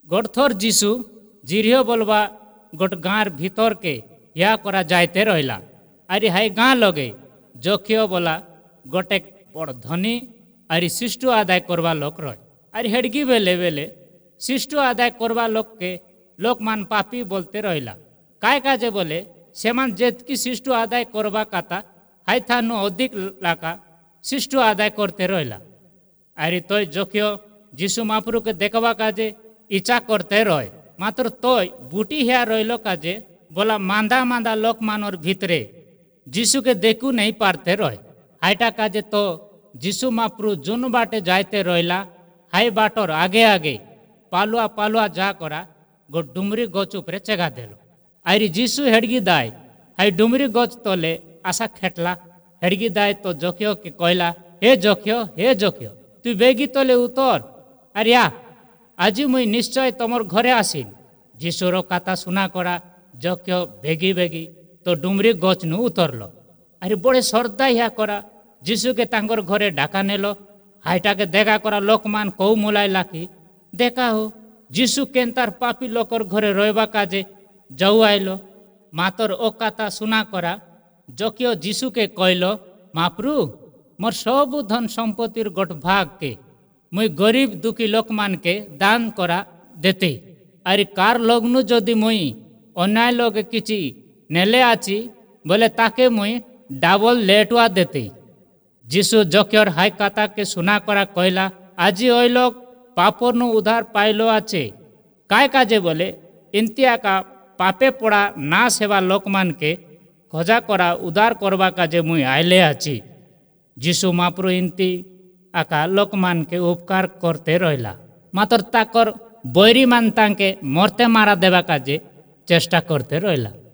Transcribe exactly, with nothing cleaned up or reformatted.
गोटथर जीशु जीरियो बोलबा गोट गाँर भीतर के या करा जायते रहिला। अरे हाई गाँ लगे जोखियो बोला गोटे बड़ धनी अरे शिष्टु आदाय करवा लोक रहे। अरे हेडगी बेले बेले शिष्टु आदाय करवा लोक के लोक मान पापी बोलते रहिला। काय काजे बोले सेमान जेतकी शिष्टु आदाय करवा काता हाई थानु अधिक लाका शिष्टु आदाय करते रहिला। अरे तोय जोखियो जीशु महाप्रभु के देखवा काजे इच्छा करते रहे। मात्र तोय बुटी हिया रहिलो काजे बोला मांदा मांदा लोक मानोर भीतरे जीशु के देखू नहीं पारते रहे। हाईटा काजे तो जीशु महाप्रभु जुन बाटे जायते रहिला हाई बाटर आगे आगे पालुआ पालुआ जा करा गो डुमरी गच उपरे चेगा देलो। आरी जीशु हेडगी दाय हाई डुमरी गच तले आशा खेटला। हेडगी दाय तो जोखियो के कहला हे जोखियो हे जोखियो तू बेगी तले उतर। अरे या आज मुई निश्चय तमर घरे आसीन। जीशुर कथा सुना करा जोखियो बेगी बेगी तो डुमरी गच नु उतरलो। अरे बड़े श्रद्धा हिया करा जीशु के तांगर घरे डाका नेलो। हाईटा के देखा करा लोक मान कौ मुलाई लाखी देखा हो जीशु केन्तार पापी लोकर घरे रहबा काजे जाऊ आइलो। मातर ओ कथा सुना करा जोखियो जीशु के कहलो महाप्रभु मोर सब धन सम्पत्तिर गोट भाग के मुई गरीब दुखी लोक मान के दान करा देते। अरे कार लगनु जदि मुई अन्याय लोग किछि नेले आछि बोले ताके मुई डाबल लेटवा देते। जीशु जोखियोर हाई कथा के सुना करा कहला आज ओई लोग पापर नु उधार पाइलो आछे। काय काजे बोले इंतिया का पापे पड़ा ना सेवा लोक मान के खोजा करा उधार करवा काजे मुई आइले आछि। जीशु महाप्रभु इंती आका लोक मान के उपकार करते रहिला। मात्र ताकर बैरी मान तांके मरते मारा देवा काजे चेष्टा करते रहिला।